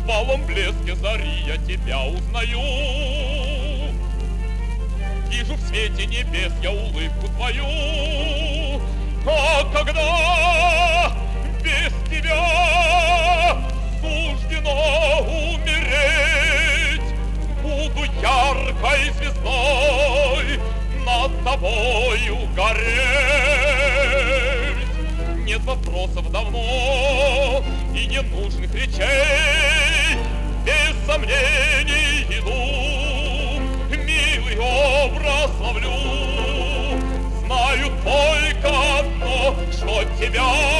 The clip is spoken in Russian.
В алом блеске зари я тебя узнаю. Вижу в свете небес я улыбку твою. А когда без тебя суждено умереть, буду яркой звездой над тобою гореть. Нет вопросов давно и ненужных речей, без сомнений иду, милый образ ловлю. Знаю только одно, что тебя